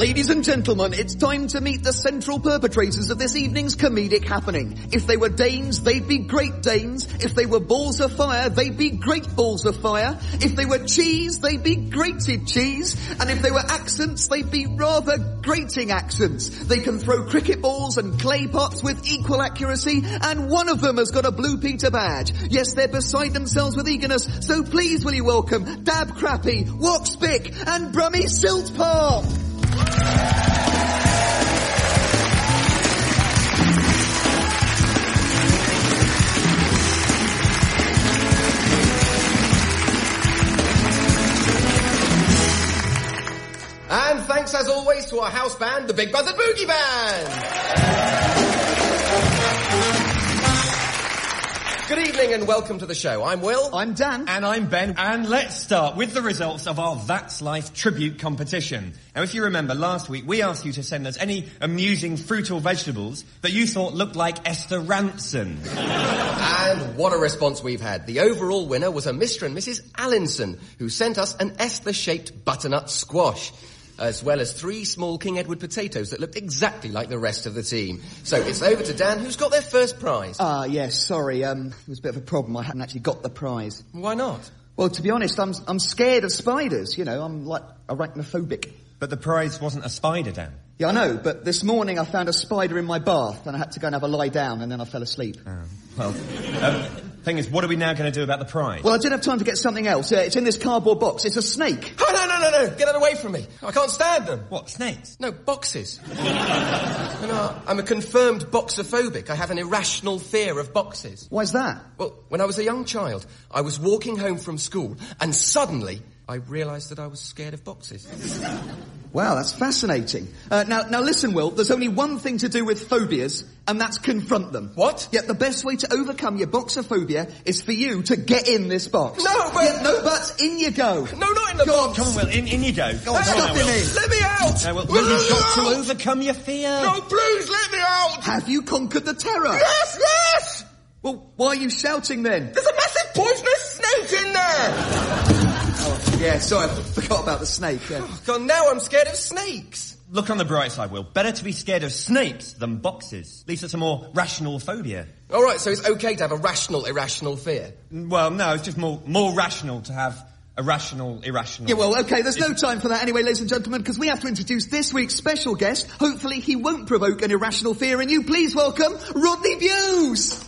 Ladies and gentlemen, it's time to meet the central perpetrators of this evening's comedic happening. If they were Danes, they'd be great Danes. If they were balls of fire, they'd be great balls of fire. If they were cheese, they'd be grated cheese. And if they were accents, they'd be rather grating accents. They can throw cricket balls and clay pots with equal accuracy, and one of them has got a Blue Peter badge. Yes, they're beside themselves with eagerness, so please will you welcome Dab Crappy, Wok Spick, and Brummy Siltpop. And thanks as always to our house band, the Big Buzzard Boogie Band. Good evening and welcome to the show. I'm Will. I'm Dan. And I'm Ben. And let's start with the results of our That's Life tribute competition. Now, if you remember, last week we asked you to send us any amusing fruit or vegetables that you thought looked like Esther Rantzen. And what a response we've had. The overall winner was a Mr. and Mrs. Allinson, who sent us an Esther-shaped butternut squash, as well as 3 small King Edward potatoes that looked exactly like the rest of the team. So it's over to Dan, who's got their first prize. Yes, sorry, there was a bit of a problem. I hadn't actually got the prize. Why not? Well, to be honest, I'm scared of spiders, you know, I'm like arachnophobic. But the prize wasn't a spider, Dan. Yeah, I know, but this morning I found a spider in my bath and I had to go and have a lie down and then I fell asleep. Well, thing is, what are we now going to do about the prize? Well, I didn't have time to get something else. It's in this cardboard box. It's a snake. Oh, no. Get it away from me. I can't stand them. What, snakes? No, boxes. I'm a confirmed boxophobic. I have an irrational fear of boxes. Why's that? Well, when I was a young child, I was walking home from school and suddenly I realised that I was scared of boxes. Wow, that's fascinating. Now listen, Will, there's only one thing to do with phobias, and that's confront them. What? Yeah, the best way to overcome your boxophobia is for you to get in this box. No, but... Yeah, no buts, in you go. No, not in the box. Come on, Will, in you go. Go on, Come stuff on, him Will. in. Let me out! Will, you've got to overcome your fear. No, please, let me out! Have you conquered the terror? Yes! Well, why are you shouting then? There's a massive poisonous snake in there! Yeah, sorry, I forgot about the snake. Yeah. Oh, God, now I'm scared of snakes. Look on the bright side, Will. Better to be scared of snakes than boxes. At least it's a more rational phobia. All right, so it's okay to have a rational, irrational fear? Well, no, it's just more rational to have a rational, irrational. Yeah, well, okay, there's no time for that anyway, ladies and gentlemen, because we have to introduce this week's special guest. Hopefully he won't provoke an irrational fear in you. Please welcome Rodney Bewes!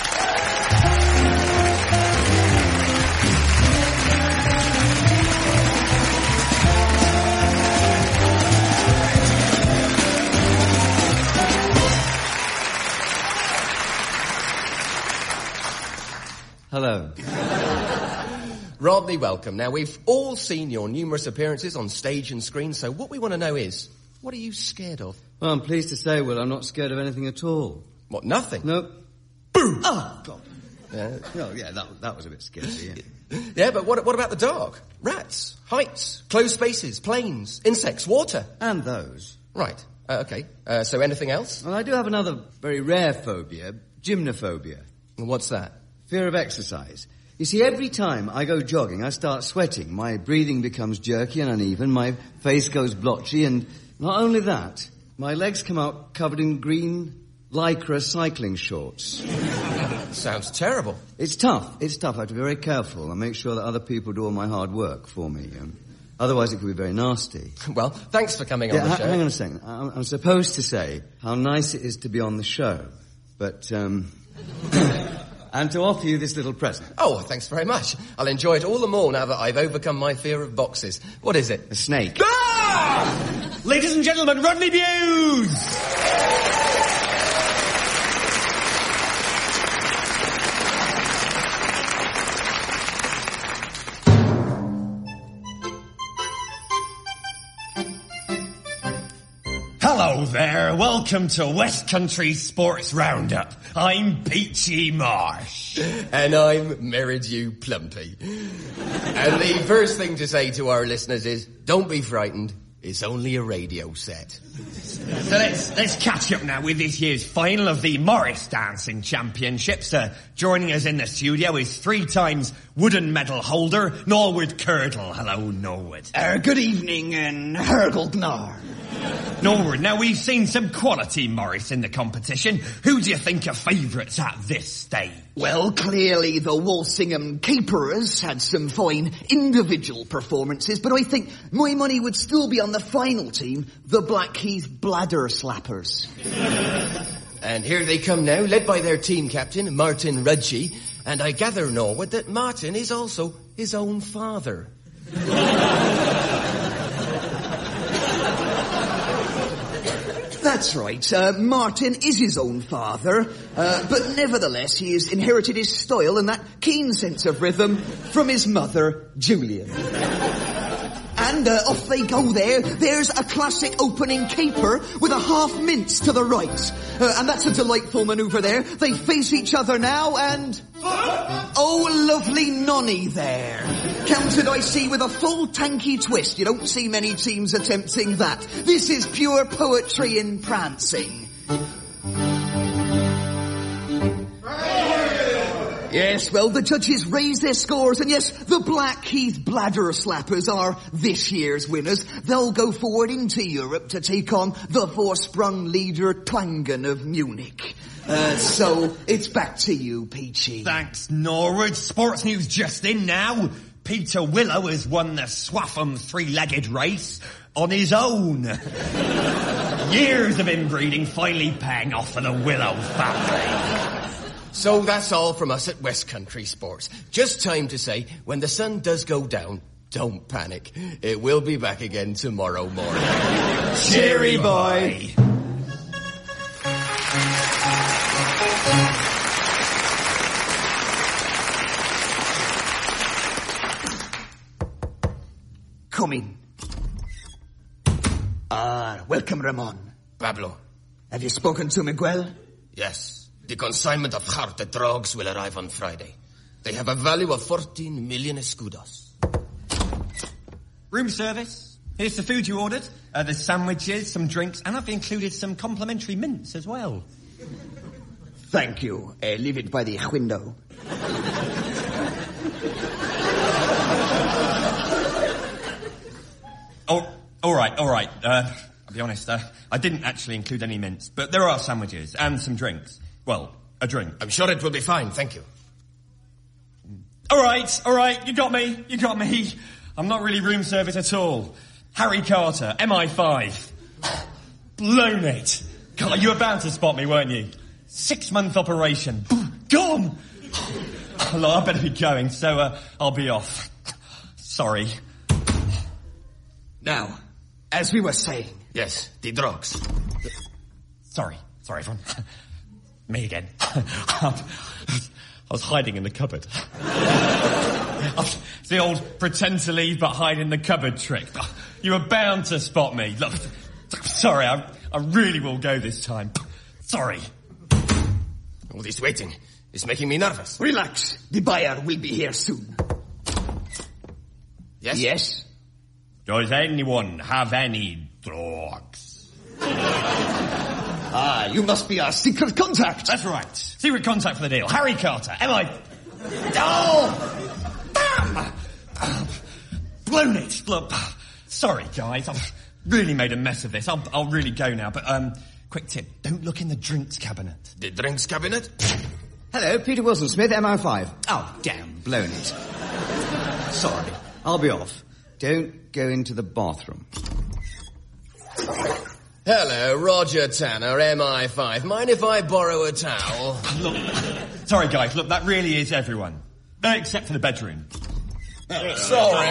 Hello. Rodney, welcome. Now, we've all seen your numerous appearances on stage and screen, so what we want to know is, what are you scared of? Well, I'm pleased to say, Will, I'm not scared of anything at all. What, nothing? Nope. Boom! Oh, God. Yeah. Oh, yeah, that was a bit scary, yeah. Yeah, but what about the dark? Rats, heights, closed spaces, planes, insects, water. And those. Right, okay. So anything else? Well, I do have another very rare phobia, gymnophobia. What's that? Fear of exercise. You see, every time I go jogging, I start sweating. My breathing becomes jerky and uneven, my face goes blotchy, and not only that, my legs come out covered in green Lycra cycling shorts. Sounds terrible. It's tough. I have to be very careful and make sure that other people do all my hard work for me. Otherwise it could be very nasty. Well, thanks for coming on the show. Hang on a second. I'm supposed to say how nice it is to be on the show, but, and to offer you this little present. Oh, thanks very much. I'll enjoy it all the more now that I've overcome my fear of boxes. What is it? A snake. Ah! Ladies and gentlemen, Rodney Bewes! Hello there, welcome to West Country Sports Roundup. I'm Peachy Marsh. And I'm Meridew Plumpy. And the first thing to say to our listeners is, don't be frightened, is only a radio set. So let's catch up now with this year's final of the Morris Dancing Championships. Joining us in the studio is 3 times wooden medal holder, Norwood Curdle. Hello, Norwood. Good evening, and Hurglednar. Norwood, now we've seen some quality Morris in the competition. Who do you think are favourites at this stage? Well, clearly the Walsingham Caperers had some fine individual performances, but I think my money would still be on the final team, the Blackheath Bladder Slappers. And here they come now, led by their team captain, Martin Rudgy. And I gather, Norwood, that Martin is also his own father. That's right. Martin is his own father, but nevertheless he has inherited his style and that keen sense of rhythm from his mother, Julian. And off they go there. There's a classic opening caper with a half mince to the right. And that's a delightful manoeuvre there. They face each other now and... Oh, lovely nonny there. Counted, I see, with a full tanky twist. You don't see many teams attempting that. This is pure poetry in prancing. Yes, well, the judges raise their scores, and yes, the Blackheath Bladder Slappers are this year's winners. They'll go forward into Europe to take on the Vorsprung leader Klangen of Munich. So, it's back to you, Peachy. Thanks, Norwood. Sports news just in now. Peter Willow has won the Swaffham 3-legged race on his own. Years of inbreeding finally paying off for the Willow family. So that's all from us at West Country Sports. Just time to say, when the sun does go down, don't panic. It will be back again tomorrow morning. Cheery boy. Come in. Welcome, Ramon. Pablo. Have you spoken to Miguel? Yes. The consignment of hard drugs will arrive on Friday. They have a value of 14 million escudos. Room service. Here's the food you ordered. There's sandwiches, some drinks, and I've included some complimentary mints as well. Thank you. Leave it by the window. Oh, all right. I'll be honest, I didn't actually include any mints, but there are sandwiches and some drinks. Well, a drink. I'm sure it will be fine, thank you. All right, you got me. I'm not really room service at all. Harry Carter, MI5. Blown it. God, you were bound to spot me, weren't you? 6-month operation. Gone! Well, I better be going, so I'll be off. Sorry. Now, as we were saying... Yes, the drugs. Sorry, everyone. Me again. I was hiding in the cupboard. It's the old pretend to leave but hide in the cupboard trick. You were bound to spot me. Look, sorry, I really will go this time. Sorry. All this waiting is making me nervous. Relax. The buyer will be here soon. Yes? Yes? Does anyone have any drugs? You must be our secret contact. That's right. Secret contact for the deal. Harry Carter. Oh! Damn! Blown it. Look, sorry, guys. I've really made a mess of this. I'll really go now. But, quick tip. Don't look in the drinks cabinet. The drinks cabinet? Hello, Peter Wilson-Smith, MI5. Oh, damn, blown it. Sorry, I'll be off. Don't go into the bathroom. Hello, Roger Tanner, MI5. Mind if I borrow a towel? Look, sorry, guys. Look, that really is everyone. Except for the bedroom. Sorry.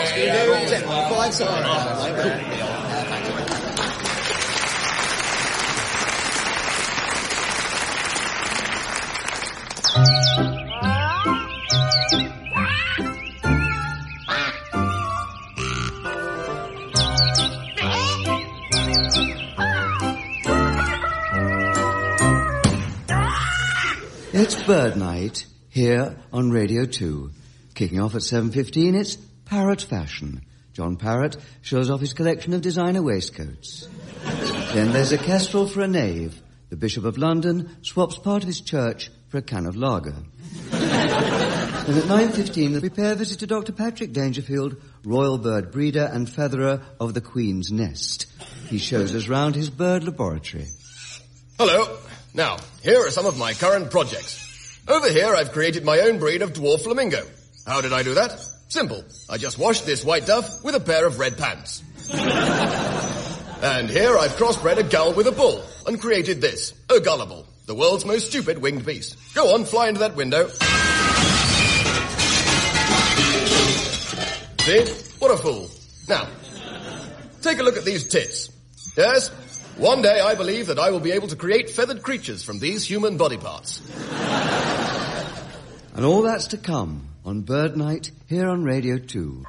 It's Bird Night here on Radio 2. Kicking off at 7:15, it's Parrot Fashion. John Parrott shows off his collection of designer waistcoats. Then there's a kestrel for a knave. The Bishop of London swaps part of his church for a can of lager. Then at 9:15, we pay a visit to Dr. Patrick Dangerfield, royal bird breeder and featherer of the Queen's Nest. He shows us round his bird laboratory. Hello. Now, here are some of my current projects. Over here, I've created my own breed of dwarf flamingo. How did I do that? Simple. I just washed this white dove with a pair of red pants. And here I've crossbred a gull with a bull and created this, a gullible, the world's most stupid winged beast. Go on, fly into that window. See? What a fool. Now, take a look at these tits. Yes? One day I believe that I will be able to create feathered creatures from these human body parts. And all that's to come on Bird Night here on Radio 2.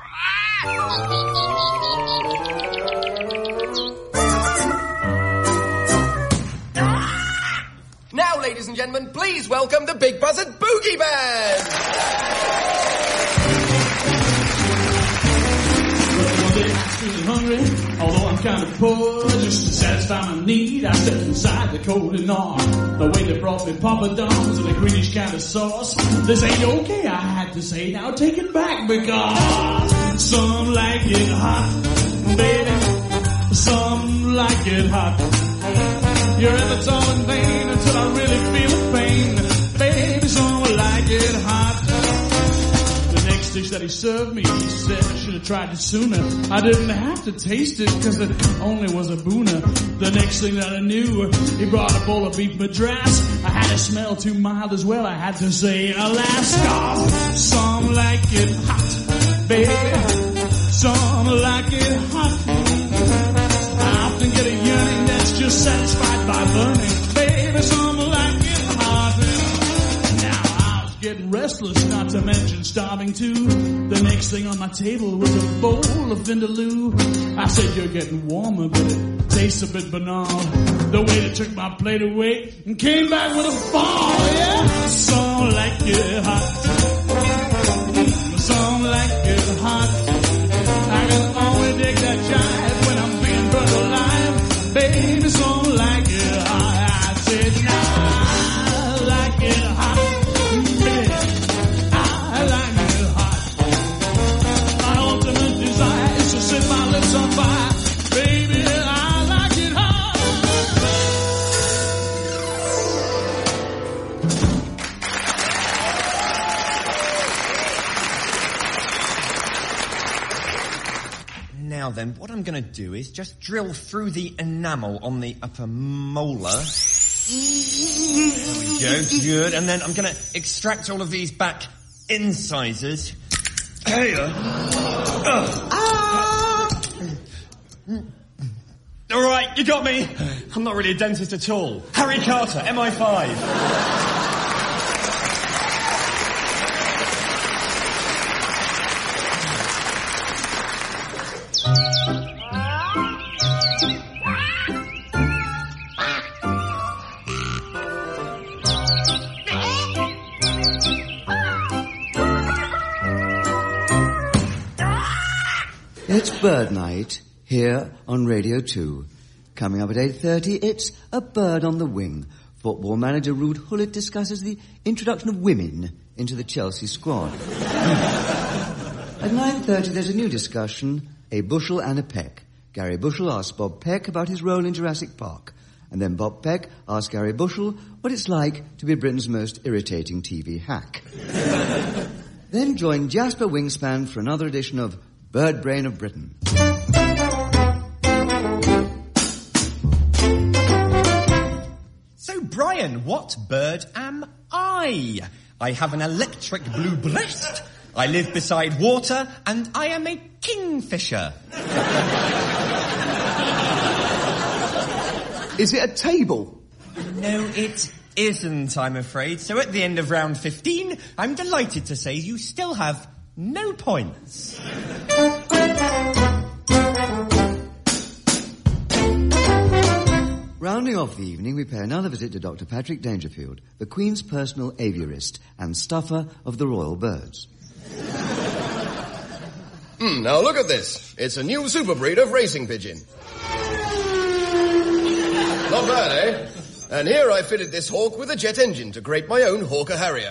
Now, ladies and gentlemen, please welcome the Big Buzzard Boogie Band! Hungry, although I'm kind of poor, just to satisfy my need, I stepped inside the Koh-i-Noor. The way they brought me poppadoms and a greenish kind of sauce. This ain't okay, I had to say. Now take it back because some like it hot, baby. Some like it hot. You're ever so in vain until I really feel the pain. Baby, some like it hot. Dish that he served me, he said I should have tried it sooner. I didn't have to taste it because it only was a booner. The next thing that I knew, he brought a bowl of beef madras. I had a smell too mild as well. I had to say Alaska. Some like it hot, baby. Some like it hot. I often get a yearning that's just satisfied by burning. Baby, some like it hot. Getting restless, not to mention starving too. The next thing on my table was a bowl of vindaloo. I said, you're getting warmer, but it tastes a bit banal. The waiter took my plate away and came back with a fall, yeah. Some like it hot. Some like it hot. I can only dig that jive when I'm being burnt alive. Baby, some like it hot. I said, nah, I like it hot. Set my lips on fire, baby, I like it hot. Now then, what I'm going to do is just drill through the enamel on the upper molar. There we go, good. And then I'm going to extract all of these back incisors. Hey, all right, you got me. I'm not really a dentist at all. Harry Carter, MI5. It's Bird Night here on Radio 2. Coming up at 8:30, it's A Bird on the Wing. Football manager Ruud Gullit discusses the introduction of women into the Chelsea squad. At 9:30, there's a new discussion, A Bushel and a Peck. Gary Bushel asks Bob Peck about his role in Jurassic Park. And then Bob Peck asks Gary Bushel what it's like to be Britain's most irritating TV hack. Then join Jasper Wingspan for another edition of Bird Brain of Britain. So, Brian, what bird am I? I have an electric blue breast, I live beside water, and I am a kingfisher. Is it a table? No, it isn't, I'm afraid. So at the end of round 15, I'm delighted to say you still have no points. Rounding off the evening, we pay another visit to Dr. Patrick Dangerfield, the Queen's personal aviarist and stuffer of the royal birds. Now look at this. It's a new super breed of racing pigeon. Not bad, eh? And here I fitted this hawk with a jet engine to create my own Hawker Harrier.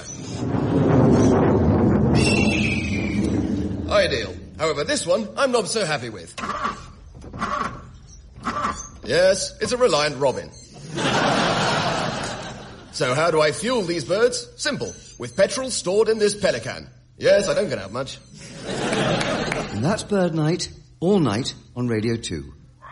Ideal. However, this one I'm not so happy with. Yes, it's a Reliant Robin. So how do I fuel these birds? Simple. With petrol stored in this Pelican. Yes, I don't get out much. And that's Bird Night, all night on Radio 2.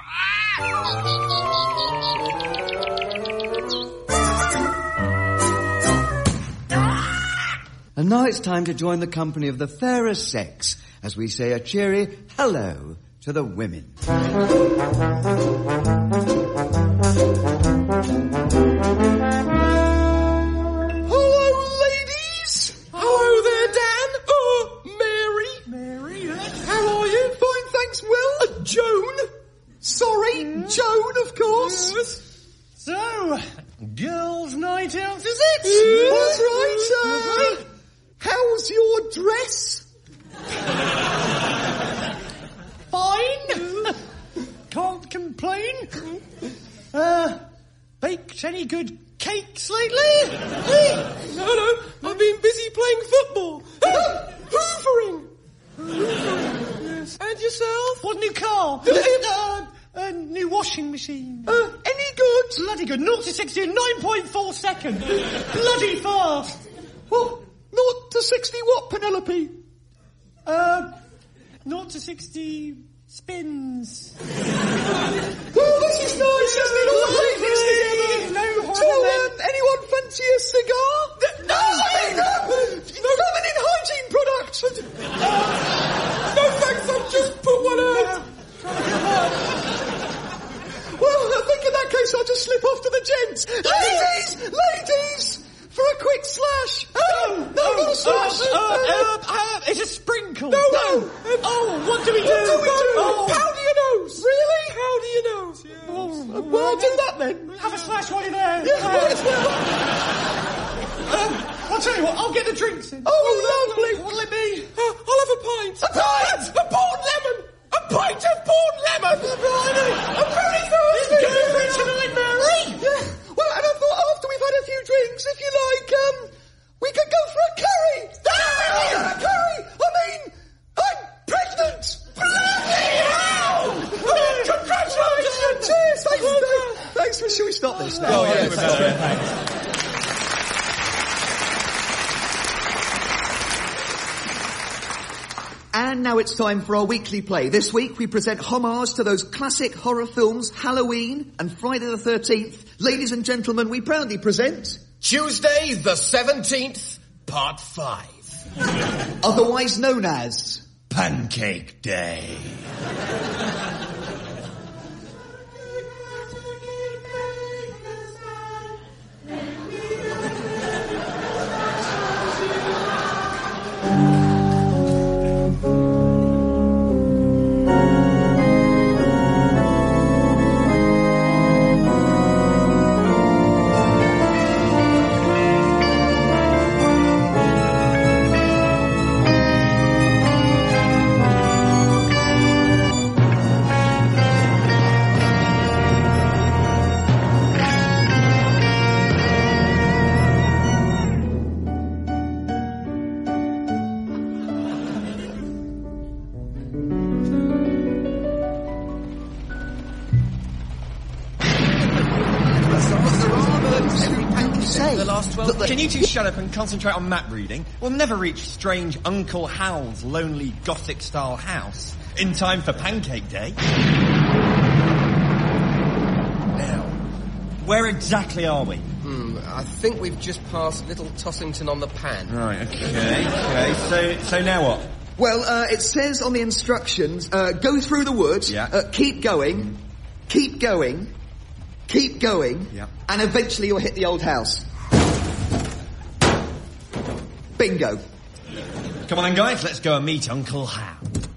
And now it's time to join the company of the fairest sex as we say a cheery hello to the women. Hello, ladies. Hello there, Dan. Mary. How are you? Fine, thanks, Will. Joan? Sorry, Joan, of course. So, girls' night out, is it? That's right. How's your dress? Fine. Can't complain. Baked any good cakes lately? No, I've been busy playing football. Hoovering. Yes. And yourself? What new car? A new washing machine. Any good? Bloody good. 0 to 60 in 9.4 seconds. Bloody fast. Well, 0 to 60 what, Penelope? 0 to 60 spins. Oh, this is nice, isn't it? All the ladies together. No So, anyone fancy a cigar? No! Feminine hygiene products! No thanks, I've just put one out. Well, I think in that case I'll just slip off to the gents. Ladies! For a quick slash. No, not a slash. It's a sprinkle. No. What do we do? Oh. Powder your nose. Really? Powder your nose. Yes. Well, I'll do that then. Have a slash while you're there. Yeah, might as well. I'll tell you what, I'll get the drinks in. Oh, lovely. What'll it be? I'll have a pint. A pint! A poured lemon! A pint of poured lemon! I'm very thirsty! Go for it tonight, Mary! Yeah. Well, and I thought after we've had a few drinks, if you like, we could go for a curry! A curry! I mean, I'm pregnant! Bloody hell! Congratulations! Cheers! Thanks. Shall we stop this now? Oh, yes. Thanks. And now it's time for our weekly play. This week we present homage to those classic horror films Halloween and Friday the 13th. Ladies and gentlemen, we proudly present... Tuesday the 17th, Part 5. Otherwise known as... Pancake Day. Can you two shut up and concentrate on map reading? We'll never reach strange Uncle Hal's lonely Gothic-style house in time for Pancake Day. Now, where exactly are we? I think we've just passed Little Tossington on the Pan. Right, okay. So now what? Well, it says on the instructions, go through the woods, keep going, yeah, and eventually you'll hit the old house. Bingo. Come on then, guys, let's go and meet Uncle Hal.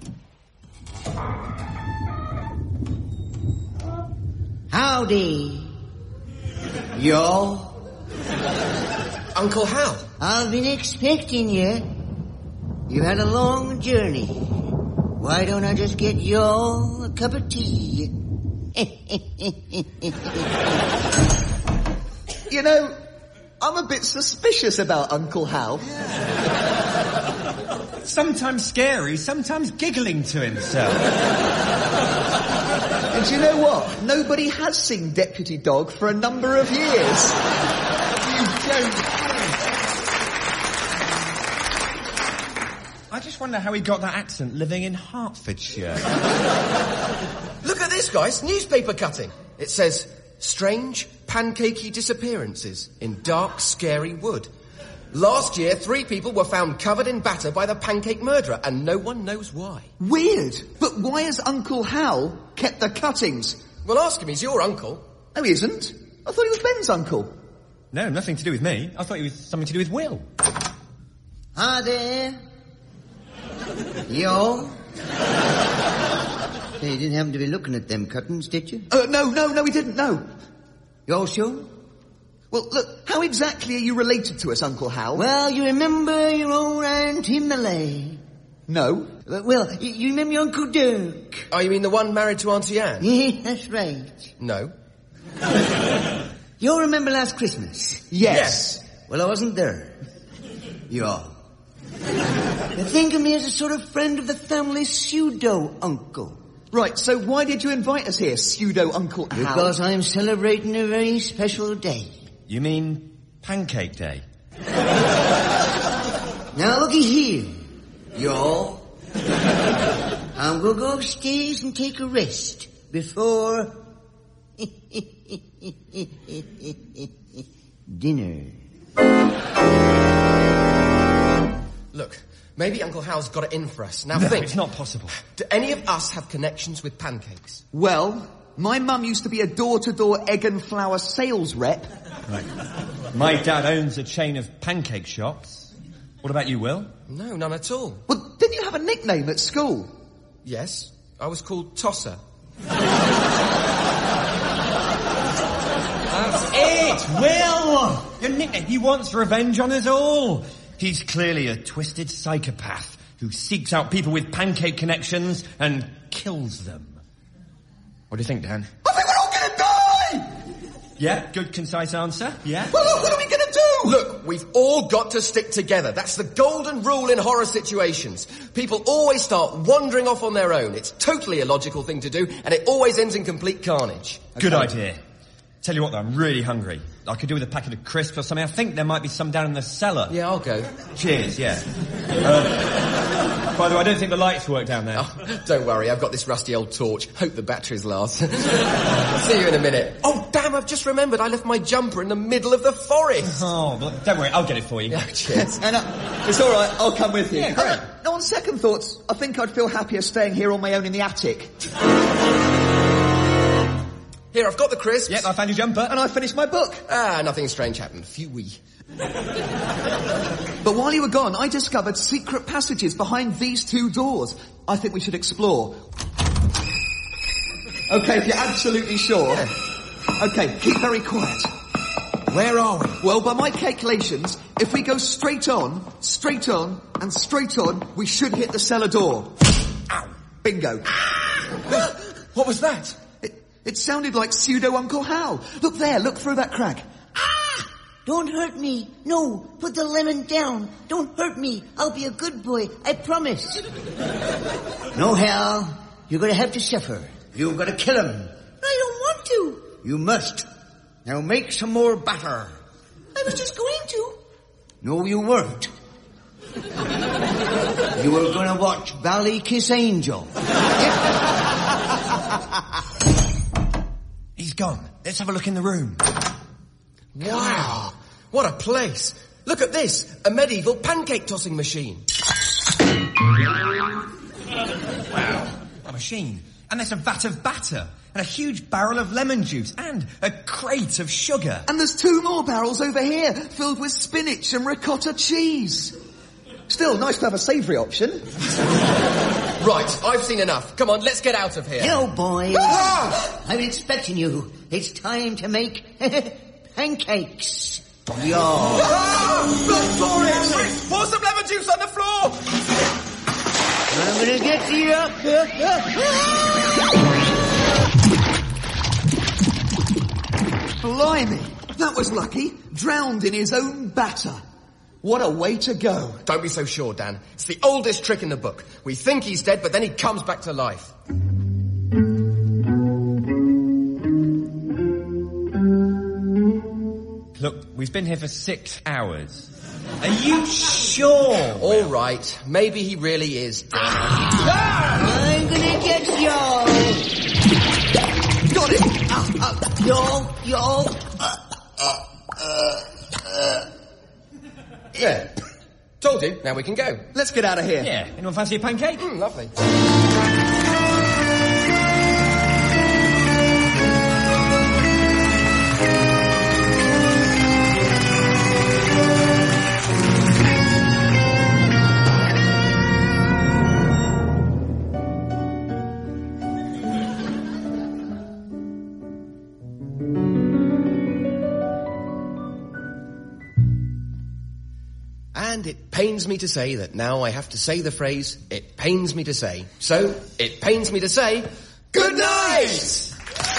Howdy, y'all. Uncle Hal. I've been expecting you. You had a long journey. Why don't I just get you all a cup of tea? You know, I'm a bit suspicious about Uncle Hal. Sometimes scary, sometimes giggling to himself. And you know what? Nobody has seen Deputy Dog for a number of years. You don't. I just wonder how he got that accent living in Hertfordshire. Look at this, guys. Newspaper cutting. It says, strange, pancakey disappearances in dark, scary wood. Last year, 3 people were found covered in batter by the pancake murderer, and no one knows why. Weird. But why has Uncle Hal kept the cuttings? Well, ask him. He's your uncle. No, he isn't. I thought he was Ben's uncle. No, nothing to do with me. I thought it was something to do with Will. Hi there. Yo. Hey, you didn't happen to be looking at them cuttings, did you? No, he didn't, no. You sure? Well, look, how exactly are you related to us, Uncle Hal? Well, you remember your old Aunt Himmalay? No. Well, you remember your Uncle Dirk? Oh, you mean the one married to Auntie Anne? Yeah, that's right. No. You all remember last Christmas? Yes. Well, I wasn't there. You all. You think of me as a sort of friend of the family's pseudo-uncle. Right, so why did you invite us here, pseudo-Uncle Hal? Because I'm celebrating a very special day. You mean Pancake Day? Now, looky here, y'all. I'm gonna go upstairs and take a rest before... dinner. Look, maybe Uncle Hal's got it in for us. Now No, think. it's not possible. Do any of us have connections with pancakes? Well, my mum used to be a door-to-door egg and flour sales rep. Right. My dad owns a chain of pancake shops. What about you, Will? No, none at all. Well, didn't you have a nickname at school? Yes, I was called Tosser. That's it, Will! Your nickname. He wants revenge on us all. He's clearly a twisted psychopath who seeks out people with pancake connections and kills them. What do you think, Dan? I think we're all gonna die! Yeah, good concise answer. Yeah? Well, look, what are we gonna do? Look, we've all got to stick together. That's the golden rule in horror situations. People always start wandering off on their own. It's totally a logical thing to do, and it always ends in complete carnage. Good idea. Tell you what, though, I'm really hungry. I could do with a packet of crisps or something. I think there might be some down in the cellar. Yeah, I'll go. Cheers, yeah. By the way, I don't think the lights work down there. Oh, don't worry, I've got this rusty old torch. Hope the batteries last. See you in a minute. Oh, damn, I've just remembered I left my jumper in the middle of the forest. Oh, but don't worry, I'll get it for you. Yeah, cheers. And it's all right, I'll come with you. Yeah, great. No, on second thoughts, I think I'd feel happier staying here on my own in the attic. Here, I've got the crisps. Yep, I found your jumper. And I finished my book. Ah, nothing strange happened. Phew-wee. But while you were gone, I discovered secret passages behind these 2 doors. I think we should explore. Okay, if you're absolutely sure. Yeah. Okay, keep very quiet. Where are we? Well, by my calculations, if we go straight on, and straight on, we should hit the cellar door. Ow. Bingo. What was that? It sounded like pseudo-Uncle Hal. Look there, look through that crack. Ah! Don't hurt me. No, put the lemon down. Don't hurt me. I'll be a good boy. I promise. No, Hal. You're going to have to suffer. You've got to kill him. I don't want to. You must. Now make some more batter. I was just going to. No, you weren't. You were going to watch Valley Kiss Angel. He's gone. Let's have a look in the room. Wow. What a place. Look at this. A medieval pancake tossing machine. Wow. A machine. And there's a vat of batter. And a huge barrel of lemon juice. And a crate of sugar. And there's 2 more barrels over here, filled with spinach and ricotta cheese. Still, nice to have a savoury option. Right, I've seen enough. Come on, let's get out of here. Hello, boys. Ah! I've been expecting you. It's time to make pancakes. Yo. Ah! Look for it! Pour some lemon juice on the floor! I'm gonna get you up Blimey, that was lucky. Drowned in his own batter. What a way to go. Don't be so sure, Dan. It's the oldest trick in the book. We think he's dead, but then he comes back to life. Look, we've been here for 6 hours. Are you sure? All right, maybe he really is dead. I'm gonna get y'all. Got it! Y'all. Yeah. Told you, now we can go. Let's get out of here. Yeah. Anyone fancy a pancake? Lovely. And it pains me to say that now I have to say the phrase, it pains me to say. So, it pains me to say, good night!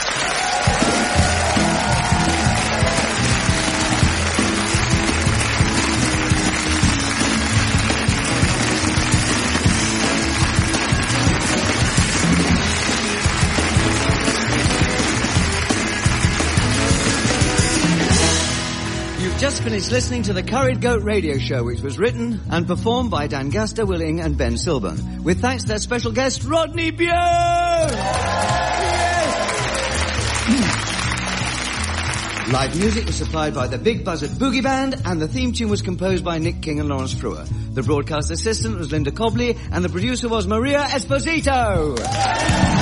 Just finished listening to the Curried Goat Radio Show, which was written and performed by Dan Gaster Willing and Ben Silburn, with thanks to their special guest, Rodney Bew! Live music was supplied by the Big Buzzard Boogie Band, and the theme tune was composed by Nick King and Lawrence Frewer. The broadcast assistant was Linda Cobley, and the producer was Maria Esposito!